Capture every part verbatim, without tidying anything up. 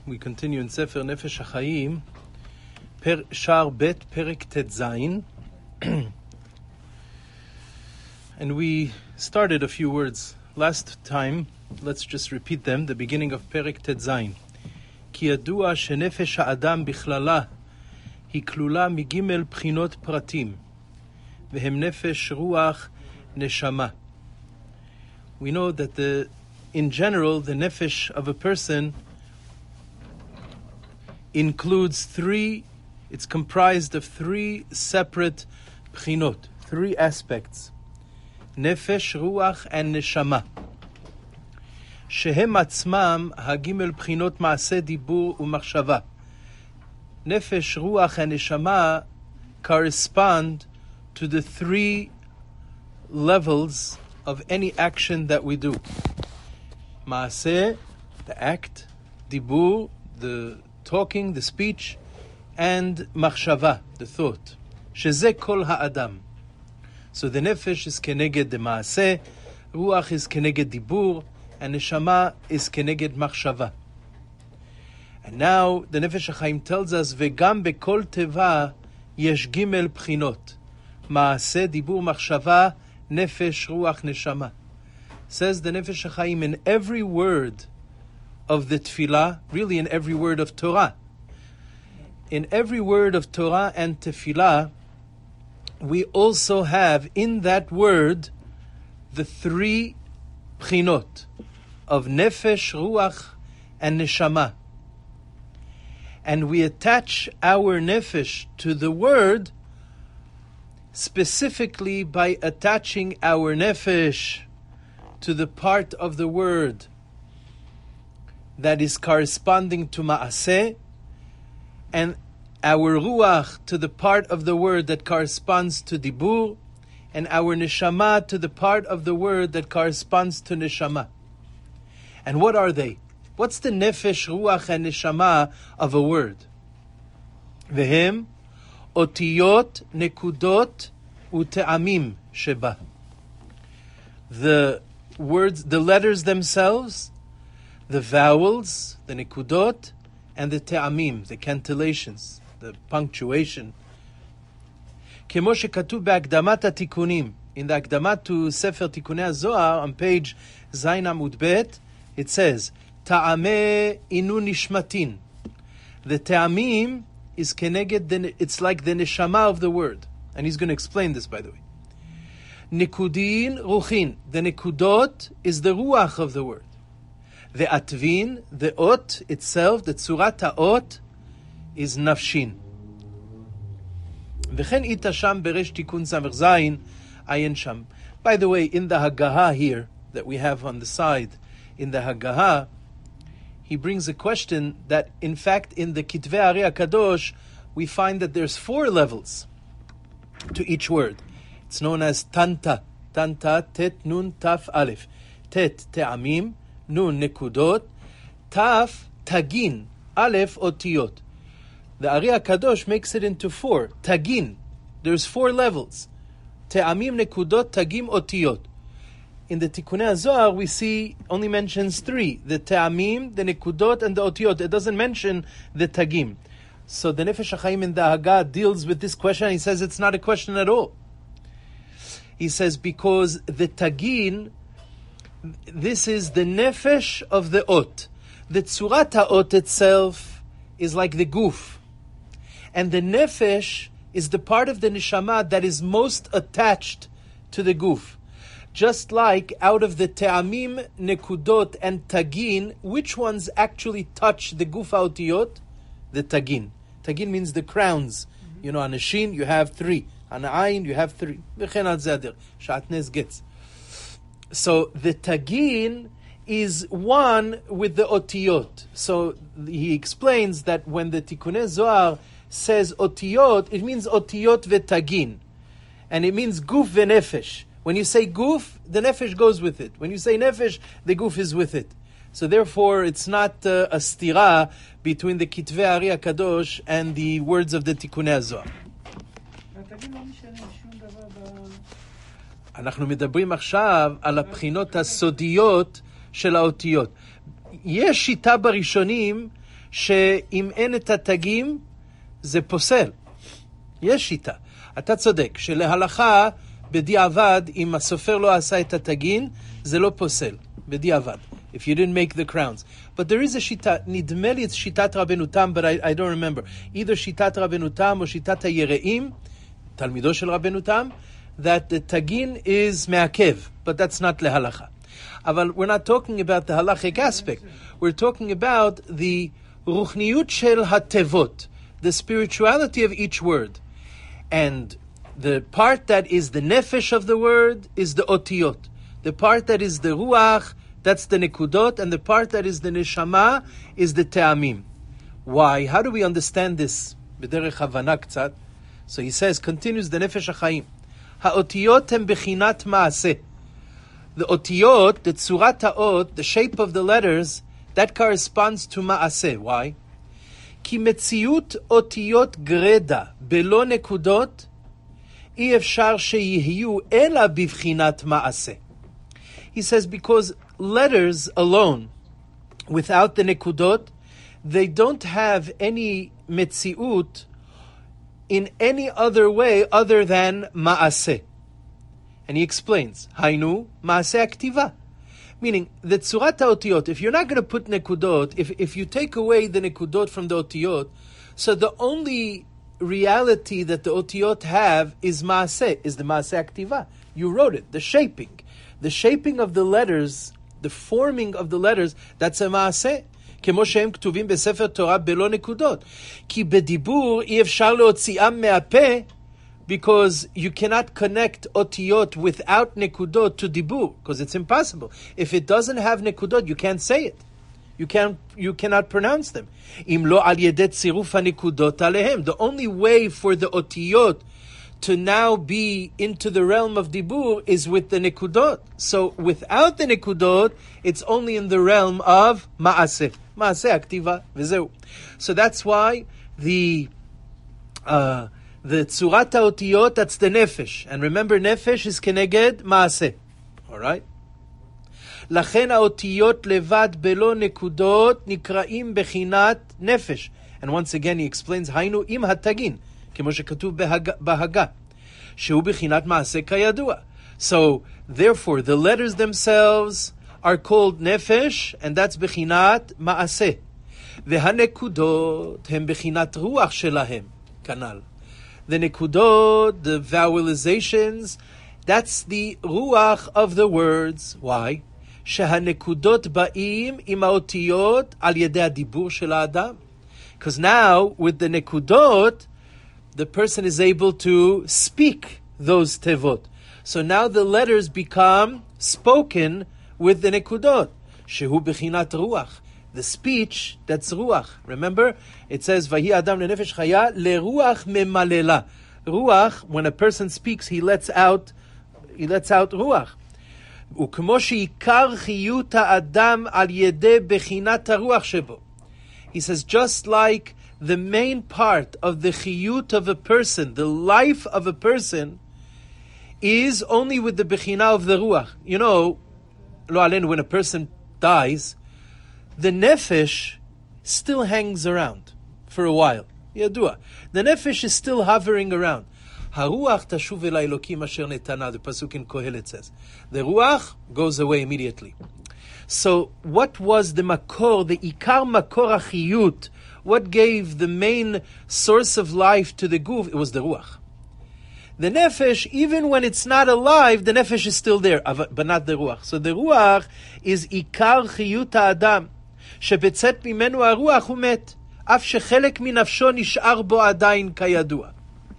We continue in Sefer Nefesh HaChaim, per Shar Bet Perek Tet Zayin. And we started a few words last time. Let's just repeat them. The beginning of Perek Tet Zayin. Ki yadua shenefesh ha'adam bichlala hi klula migimel bchinot pratim vehem nefesh ruach neshama. We know that the, in general, the nefesh of a person includes three, it's comprised of three separate bchinot, three aspects. Nefesh, ruach, and neshama. Shehem atzmam hagimel bchinot maaseh dibur umachshava. Nefesh, ruach, and neshama correspond to the three levels of any action that we do. Maaseh, the act, dibur, the talking, the speech, and machshava, the thought. Sheze kol ha'adam. So the nefesh is keneged the maaseh, ruach is keneged dibur, and neshama is keneged machshava. And now the Nefesh HaChaim tells us, vegam bekol teva yesh gimel bchinot, maaseh, dibur, machshava, nefesh, ruach, neshama. Says the Nefesh HaChaim, in every word of the tefillah, really in every word of Torah, in every word of Torah and tefillah, we also have in that word the three bchinot of nefesh, ruach, and neshama. And we attach our nefesh to the word specifically by attaching our nefesh to the part of the word that is corresponding to ma'aseh, and our ruach to the part of the word that corresponds to dibur, and our neshama to the part of the word that corresponds to neshama. And what are they? What's the nefesh, ruach, and neshama of a word? Vehem otiyot, nekudot, ute'amim sheba. The words, the letters themselves, the vowels, the nekudot, and the te'amim, the cantillations, the punctuation. Kemo shekatuv be'akdamat ha'tikunim, in the akdamat to Sefer Tikunei HaZohar on page Zayin Amud Bet, it says, ta'ameh inu nishmatin. The te'amim is keneged, it's like the neshama of the word. And he's going to explain this, by the way. Nikudin ruchin. The nekudot is the ruach of the word. The atvin, the ot itself, the tzurat ha'ot, is nafshin. V'chen ita sham beresh tikun samech zayin ayin sham. By the way, in the Haggaha here, that we have on the side, in the Haggaha, he brings a question that, in fact, in the Kitvei Ari HaKadosh, we find that there's four levels to each word. It's known as Tanta. Tanta, Tet, Nun, Taf, Aleph. Tet, Te'amim. Nun, Nekudot. Taf, Tagin. Aleph, Otiyot. The Ari HaKadosh makes it into four. Tagin. There's four levels. Te'amim, Nekudot, Tagim, Otiyot. In the Tikunei HaZohar, we see only mentions three. The Te'amim, the Nekudot, and the Otiyot. It doesn't mention the Tagim. So the Nefesh HaChaim in the Haggadah deals with this question, and he says it's not a question at all. He says because the Tagin, this is the Nefesh of the Ot. The Tzurat HaOt itself is like the Guf. And the Nefesh is the part of the Neshama that is most attached to the Guf. Just like out of the Te'amim, Nekudot, and Tagin, which ones actually touch the Guf HaOtiyot? The Tagin. Tagin means the crowns. Mm-hmm. You know, on a shin you have three. On an ayin you have three. Shatnez gets. So the Tagin is one with the Otiyot. So he explains that when the Tikunei Zohar says Otiyot, it means Otiyot ve'Tagin. And it means Guf ve'Nefesh. When you say Guf, the Nefesh goes with it. When you say Nefesh, the Guf is with it. So therefore, it's not uh, a stira between the Kitvei Ari HaKadosh and the words of the Tikunei HaZohar. אנחנו מדברים עכשיו על הבחינות הסודיות של האותיות. יש שיטה בראשונים שאם אין את התגים, זה פוסל. יש שיטה. אתה צודק, שלהלכה, בדיעבד, אם הסופר לא עשה את התגין, זה לא פוסל. בדיעבד. If you didn't make the crowns. But there is a שיטה, נדמה לי it's שיטת רבנו תם, but I, I don't remember. Either שיטת רבנו תם או שיטת היראים, תלמידו של רבנו תם, that the tagin is מעכב, but that's not להלכה. אבל we're not talking about the halachic aspect. We're talking about the ruchniut shel hatevot, the spirituality of each word. And the part that is the nefesh of the word is the otiyot. The part that is the ruach, that's the nekudot, and the part that is the neshama is the te'amim. Why? How do we understand this? B'derech havana k'tzat. So he says, continues the nefesh ha'chaim. Ha'otiyot hem bechinat ma'aseh. The otiyot, the tzurat ha'ot, the shape of the letters, that corresponds to ma'aseh. Why? Ki metziut otiyot greda belo nekudot אי אפשר שיהיו אלא בבחינת מעשה. He says because letters alone, without the nekudot, they don't have any metziut in any other way other than ma'aseh. And he explains, Hainu ma'aseh aktiva. Meaning, the tzurat ha'otiyot, if you're not going to put nekudot, if, if you take away the nekudot from the otiyot, so the only reality that the otiyot have is ma'aseh, is the ma'aseh aktiva. You wrote it, the shaping. The shaping of the letters, the forming of the letters, that's a ma'aseh. כמו שהם כתובים בספר תורה בלא נקודות. כי בדיבור אי אפשר להוציאם מהפה, because you cannot connect otiyot without nekudot to dibur, because it's impossible. If it doesn't have nekudot, you can't say it. You can't, you cannot pronounce them. Im lo al yedei tziruf hanekudot alehem. The only way for the otiyot to now be into the realm of dibur is with the nekudot. So without the nekudot, it's only in the realm of ma'aseh. Ma'aseh aktiva v'zeu. So that's why the uh, the tzurat ha'otiyot, that's the nefesh. And remember, nefesh is keneged ma'aseh. All right? לכן האותיות לבד בלא נקודות נקראים בחינת נפש. And once again he explains, היינו עם התגין, כמו שכתוב בהגה, שהוא בחינת מעשה כידוע. So, therefore, the letters themselves are called nefesh, and that's בחינת מעשה. והנקודות הם בחינת רוח שלהם, כנ"ל. The nekudot, the vowelizations, that's the ruach of the words. Why? שהנקודות באים עם האותיות על ידי הדיבור של האדם. Because now, with the nekudot, the person is able to speak those tevot. So now the letters become spoken with the nekudot. שהוא בחינת רוח. The speech, that's ruach. Remember, it says, "Vahi Adam lenefesh chaya leruach memalela." Ruach, when a person speaks, he lets out, he lets out ruach. וכמו שעיקר חיות האדם על ידי בחינת הרוח שבו. He says, just like the main part of the chiyut of a person, the life of a person, is only with the bechina of the ruach. You know, lo aleinu, when a person dies, the nefesh still hangs around for a while. Yadua. The nefesh is still hovering around. Haruach tashuv el Elokim asher netana, the pasuk in Kohelet says. The ruach goes away immediately. So what was the makor, the ikar makor achiyut? What gave the main source of life to the guf? It was the ruach. The nefesh, even when it's not alive, the nefesh is still there, but not the ruach. So the ruach is ikar chiyut ha'adam. שבצאת ממנו הרוח הוא מת, אף שחלק מנפשו נשאר בו עדיין כידוע.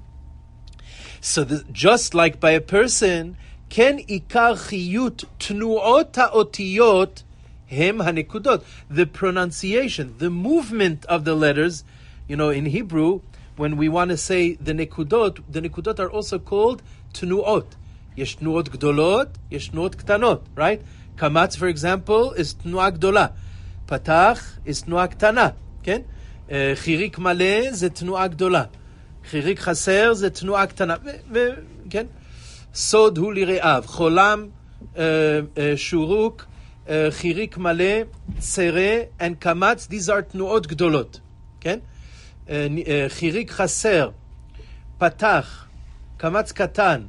So the, just like by a person, כן עיקר חיות תנועות האותיות הם הנקודות. The pronunciation, the movement of the letters, you know, in Hebrew, when we want to say the nekudot, the nekudot are also called תנועות. יש תנועות גדולות, יש תנועות קטנות, right? קמץ, for example, is תנועה גדולה. פתח is תנועה קטנה, כן? חיריק מלא זה תנועה גדולה. חיריק חסר זה תנועה קטנה, כן? סוד הוא לרעב, חולם, שורוק, חיריק מלא, צרה, and קמץ, these are תנועות גדולות, כן? חיריק חסר, פתח, קמץ קטן,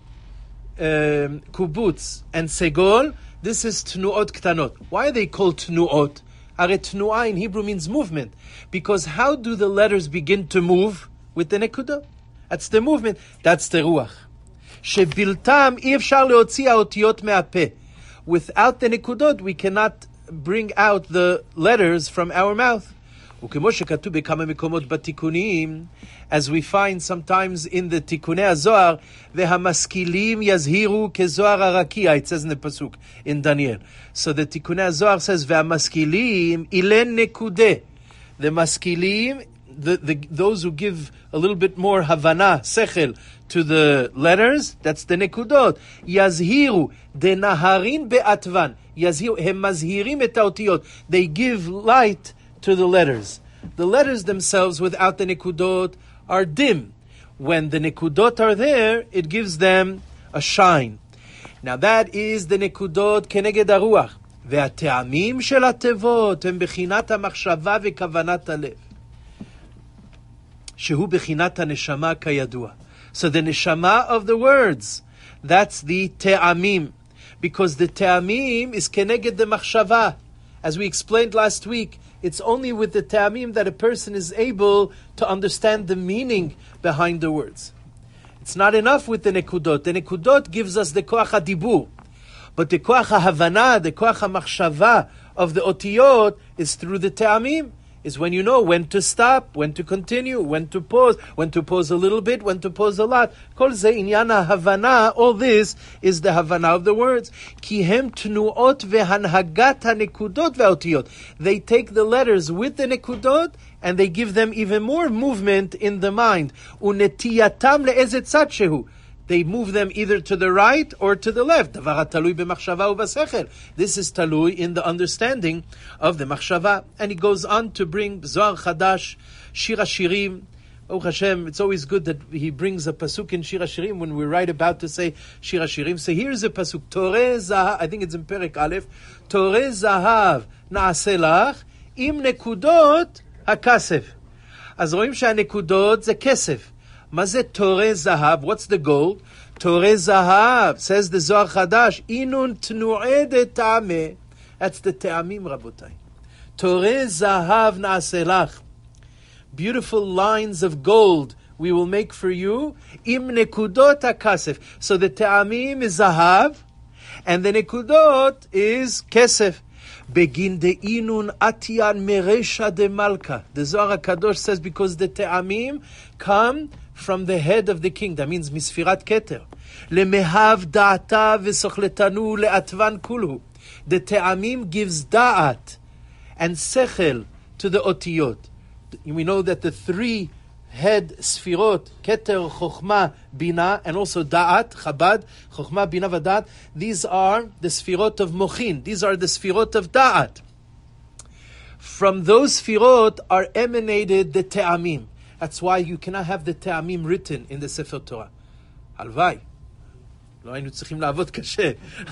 קובוץ, and סגול, this is תנועות קטנות. Why are they called תנועות? הרי תנועה in Hebrew means movement. Because how do the letters begin to move? With the נקודות. That's the movement. That's the רוח. שבלתם אי אפשר להוציא האותיות מהפה. Without the נקודות, we cannot bring out the letters from our mouth. וכמו שכתוב בכמה מקומות בתיקונים, as we find sometimes in the תיקוני הזוהר, והמשכילים יזהירו כזוהר הרקיע, it says in the pasuk in Daniel. So the תיקוני הזוהר says, והמשכילים אילן נקודה. The משכילים, the, the, those who give a little bit more havana, sechel, to the letters, that's the נקודות. יזהירו, דנהרין באטבן. יזהירו, הם מזהירים את האותיות. They give light to the letters. The letters themselves without the nekudot are dim. When the nekudot are there, it gives them a shine. Now that is the nekudot keneged haruach. והטעמים של התיבות הם בחינת המחשבה וכוונת הלב. שהוא בחינת הנשמה כידוע. So the neshama of the words, that's the te'amim. Because the te'amim is keneged the machshava. As we explained last week, it's only with the ta'amim that a person is able to understand the meaning behind the words. It's not enough with the nekudot. The nekudot gives us the koach hadibur. But the koach havana, the koach machshava of the otiyot is through the ta'amim. Is when you know when to stop, when to continue, when to pause, when to pause a little bit, when to pause a lot. Kol ze inyan havana, all this is the havana of the words. Ki hem tnuot vehanhagat hanekudot ve'otiyot. They take the letters with the nekudot and they give them even more movement in the mind. Unetiyatam le'ezet tzad shehu. They move them either to the right or to the left. Davar talui b'machshava ubasechel. This is talui in the understanding of the machshava. And he goes on to bring Zohar Chadash, Shir HaShirim. Oh Hashem, it's always good that he brings a pasuk in Shir HaShirim when we're right about to say Shir HaShirim. So here's a pasuk. Toreh zahav, I think it's in Perek Aleph. Toreh zahav na'aseh lach im nekudot hakasef. אז רואים שהנקודות זה כסף. מה זה תורי זהב? What's the gold? תורי זהב, says the Zohar Chadash, אינון תנועי דטעמי. That's the טעמים, רבותיי. תורי זהב נעשה לך. Beautiful lines of gold we will make for you. עם נקודות הכסף. So the טעמים is זהב, and the נקודות is כסף. בגין דאינון עטיין מרשע דמלכה. The Zohar HaKadosh says because the טעמים come from the head of the king. That means misfirat keter. Lemehav da'ata v'sochletanu le'atvan kulhu. The te'amim gives da'at and sechel to the otiyot. We know that the three head sfirot, keter, chokhmah, bina, and also da'at, chabad, chokhmah, bina, v'da'at, these are the sfirot of mochin. These are the sfirot of da'at. From those sfirot are emanated the te'amim. That's why you cannot have the te'amim written in the Sefer Torah. Halvai. לא היינו צריכים לעבוד קשה.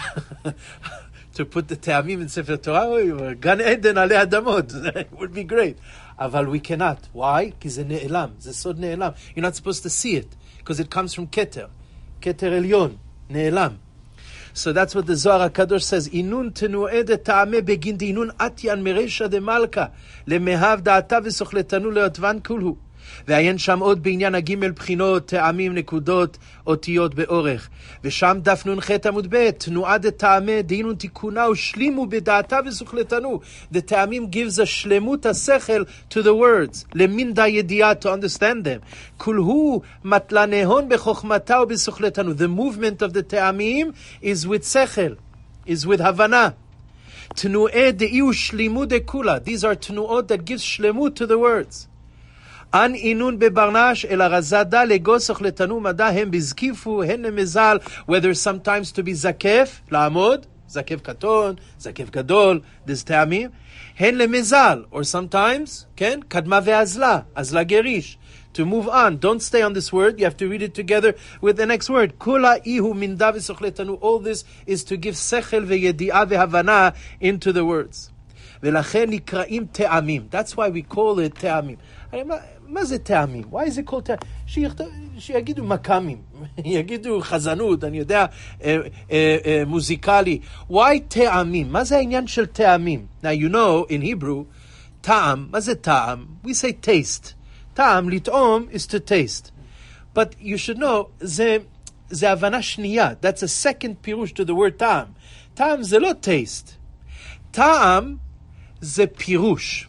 To put the te'amim in Sefer Torah, Gan Eden עלי אדמות. It would be great. אבל we cannot. Why? כי זה נעלם. זה סוד נעלם. You're not supposed to see it. Because it comes from Keter. Keter Elyon. נעלם. So that's what the Zohar HaKadosh says. Inun tenu'e de ta'ame begin de inun atyan meresha de malka. Lemehav da'ata v'sochletanu le'otvan kulhu. ועיין שם עוד בעניין הגימל בחינות, טעמים, נקודות, אותיות באורך. ושם דף נ"ח עמוד ב', תנועה דטעמי, דהינו תיקונה ושלימו בדעתה וסוכלתנו. The טעמים gives a שלמות השכל to the words, למין דה ידיעה, to understand them. כולהו מטלניהון בחוכמתה ובסוכלתנו. The movement of the טעמים is with שכל, is with הבנה. תנועי דאי ושלימו דכולה. These are תנועות that gives שלמות to the words. An inun bebarnash el arazada legosach letanu mada hem bizkifu hen mezal, whether sometimes to be zakef, la'amod, Zakev katon, zakev gadol, there's ta'amim. Hen lemezal, or sometimes, ken, kadma ve'azla, azla gerish. To move on, don't stay on this word, you have to read it together with the next word. Kula ihu minda v'sochletanu, all this is to give sechel ve'yedi'ah ve'havana into the words. Ve'lachen nikra'im te'amim, that's why we call it te'amim. מה זה טעמים? Why is it called טעמים? שיגידו מקמים, יגידו חזנות, אני יודע, מוזיקלי. Why טעמים? מה זה העניין של טעמים? Now you know, in Hebrew, טעם, מה זה טעם? We say taste. טעם, לטעום, is to taste. But you should know, זה, זה הבנה שנייה. That's a second פירוש to the word טעם. טעם זה לא taste. טעם זה פירוש.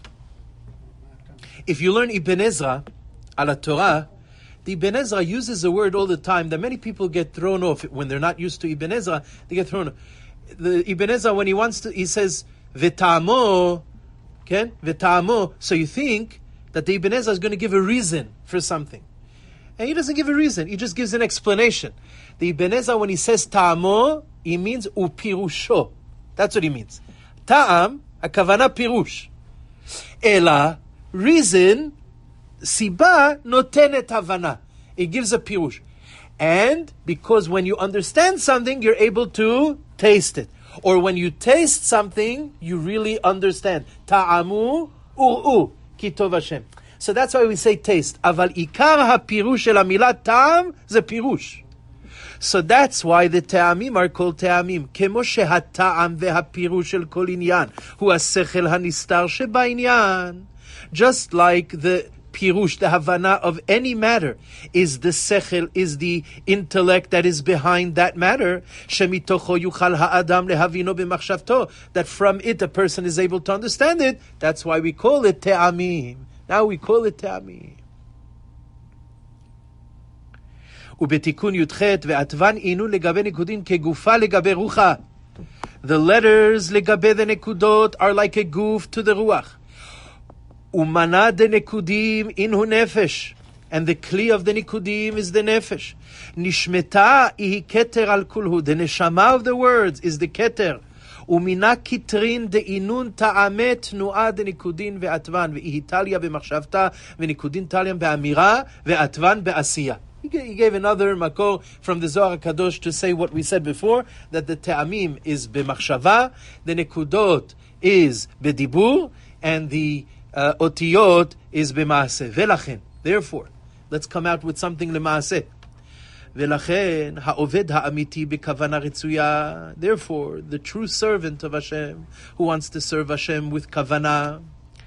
If you learn Ibn Ezra, ala Torah, the Ibn Ezra uses a word all the time that many people get thrown off when they're not used to Ibn Ezra. They get thrown off. The Ibn Ezra, when he wants to, he says "V'ta'amo," okay, "V'ta'amo." So you think that the Ibn Ezra is going to give a reason for something, and he doesn't give a reason. He just gives an explanation. The Ibn Ezra, when he says "ta'amo," he means "upirusho." That's what he means. Ta'am, akavana pirush. Ela. Reason, siba notenet havana. It gives a pirush. And because when you understand something, you're able to taste it. Or when you taste something, you really understand. Ta'amu ur'u ki tov Hashem. So that's why we say taste. Aval ikar ha-pirush el hamilah ta'am ze pirush. So that's why the ta'amim are called ta'amim. Kemo sheha-ta'am veha-pirush el kol inyan hu ha-sechel ha-nistar sheba-inyan. Just like the pirush, the havana of any matter, is the sechel, is the intellect that is behind that matter. Shemitocho yuchal ha'adam lehavino b'machshavto. That from it a person is able to understand it. That's why we call it te'amim. Now we call it te'amim. ובתיקון י"ח ועטבן עינו לגבי נקודין כגופה לגבי רוחה. The letters לגבי the nekudot are like a goof to the ruach. Umana de nekudim inhu nefesh, and the kli of the nekudim is the nefesh. Nishmeta ihi keter al kulhu, the neshama of the words is the keter. Umina kitrin de inun ta'amet nu'a de nekudin ve'atvan ve'ihi talia b'machshavta ve'nekudin taliam be'amira ve'atvan be'asiya. He gave another makor from the Zohar Kadosh to say what we said before, that the te'amim is b'machshava, the nekudot is b'dibur, and the Uh, otiyot is b'maaseh. Velachen. Therefore, let's come out with something lemaaseh. Velachen ha'oved ha'amiti b'kavana ritzuya. Therefore, the true servant of Hashem, who wants to serve Hashem with kavana,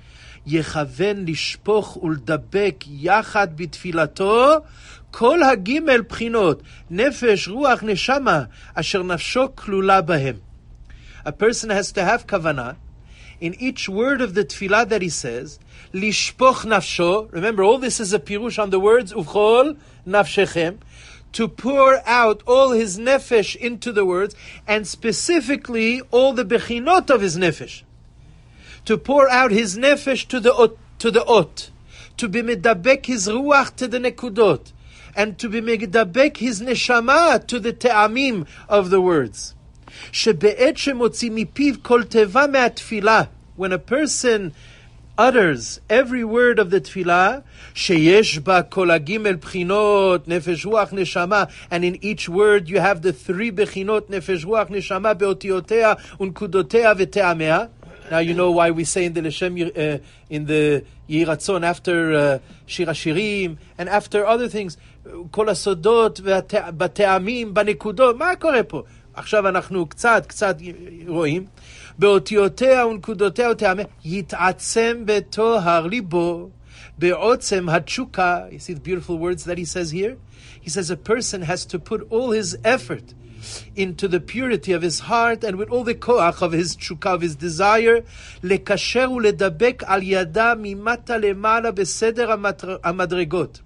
yechaven lishpoch uldabek yachad b'tfilato kol hagimel b'chinot nefesh ruach neshama asher nafsho klula bahem. A person has to have kavana in each word of the tefillah that he says, lishpoch nafsho. Remember, all this is a pirush on the words uvchol nafshechem, to pour out all his nefesh into the words, and specifically all the bechinot of his nefesh. To pour out his nefesh to the ot, to the ot, to be medabek his ruach to the nekudot, and to be medabek his neshama to the te'amim of the words. שבעת שמוציא מפיו כל תיבה מהתפילה, when a person utters every word of the tefillah, שיש בה כל הגימל בחינות, נפש רוח נשמה, and in each word you have the three בחינות, נפש רוח נשמה, באותיותיה ונקודותיה וטעמיה. Now you know why we say in the Leshem, uh, in the Yiratzon, after uh, Shir HaShirim, and after other things, כל הסודות בטעמים, בנקודות, מה קורה פה? עכשיו אנחנו קצת, קצת רואים, באותיותיה ונקודותיה וטעמיה, יתעצם בטוהר ליבו, בעוצם התשוקה. You see the beautiful words that he says here? He says a person has to put all his effort into the purity of his heart and with all the koach of his tshukah, of his desire, לקשר ולדבק על ידה ממטה למעלה בסדר המדרגות.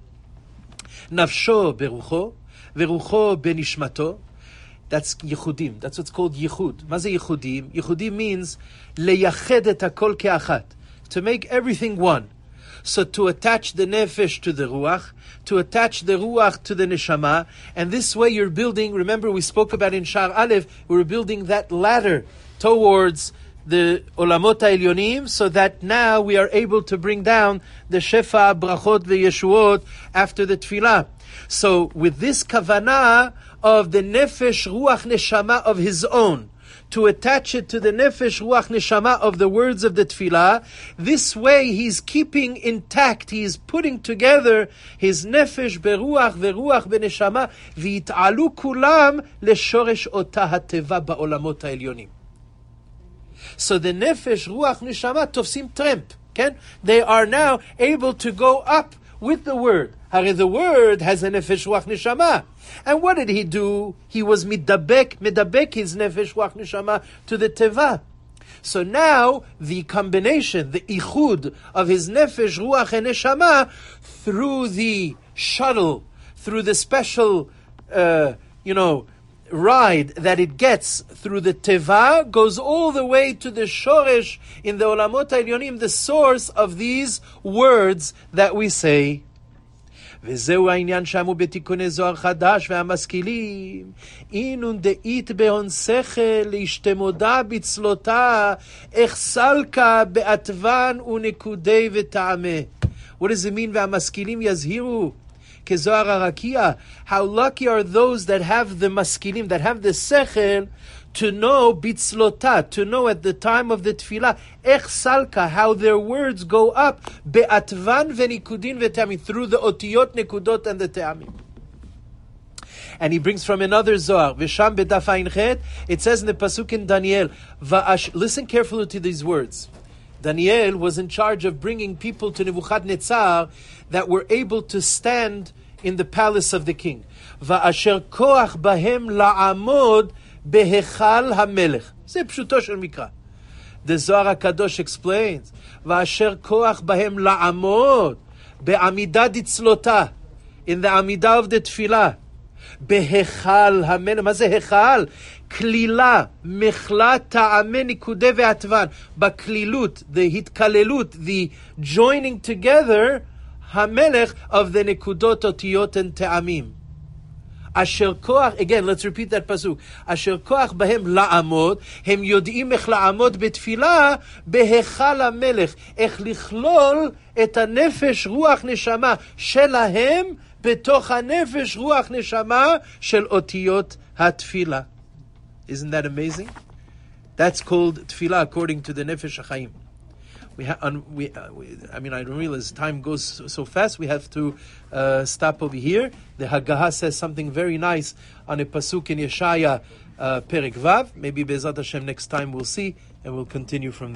נפשו ברוחו, ורוחו בנשמתו. That's yichudim. That's what's called yichud. מה זה yichudim? Yichudim means leyached et hakol ke'achat. To make everything one. So to attach the nefesh to the ruach, to attach the ruach to the neshama, and this way you're building, remember we spoke about in Shar Aleph, we were building that ladder towards the olamot ha'elyonim, so that now we are able to bring down the shefa, brachot, ve'yeshuot after the tefillah. So with this kavanah of the nefesh, ruach, neshama of his own, to attach it to the nefesh, ruach, neshama of the words of the tefillah, this way he's keeping intact, he's putting together his nefesh beruach veruach beneshama, v'yit'alu kulam leshoresh ota hateva ba'olamot ha'elyonim. So the nefesh, ruach, neshama tofsim tremp, okay? They are now able to go up with the word. Hare, the word has a nefesh, ruach, neshama. And what did he do? He was midabek, midabek his nefesh, ruach, neshama to the teva. So now the combination, the ichud of his nefesh, ruach, and neshama through the shuttle, through the special, uh, you know, ride that it gets through the teva, goes all the way to the shoresh in the olamot ha'elyonim, the source of these words that we say. וזהו העניין שאמרו בתיקוני זוהר חדש והמשכילים, אינון דאית בהון שכל להשתמודה בצלותה, איך סלקה בעטבן ונקודי וטעמה. What does it mean? והמשכילים יזהירו? כזוהר הרקיע. How lucky are those that have the משכילים, that have the sechel, to know bitzlota, to know at the time of the tefillah, ech salka, how their words go up, be'atvan v'nikudin v'te'amim, through the otiyot, nekudot, and the te'amim. And he brings from another Zohar, v'sham bedaf ayin chet, it says in the pasuk in Daniel, va'ash, listen carefully to these words. Daniel was in charge of bringing people to Nebuchadnezzar that were able to stand in the palace of the king. Va'asher koach bahem la'amod Behechal HaMelech. זה פשוטו של מקרא. The Zohar HaKadosh explains, ואשר כוח בהם לעמוד, בעמידה דצלותה, in the עמידה of the תפילה, בהיכל המלך. מה זה היכל? כלילה, מחלה, טעמי, ניקודי ועטבן. בכלילות, the התכללות, the joining together, המלך of the נקודות, אותיות and טעמים. אשר כוח, again, let's repeat that pasuk. אשר כוח בהם לעמוד, הם יודעים איך לעמוד בתפילה, בהיכל המלך, איך לכלול את הנפש רוח נשמה שלהם, בתוך הנפש רוח נשמה של אותיות התפילה. Isn't that amazing? That's called tefillah according to the Nefesh HaChaim. We, ha- un- we, uh, we, I mean, I don't realize time goes so, so fast. We have to uh, stop over here. The Haggadah says something very nice on a pasuk in Yeshaya, uh, Perek Vav. Maybe Be'ezrat Hashem next time we'll see, and we'll continue from there.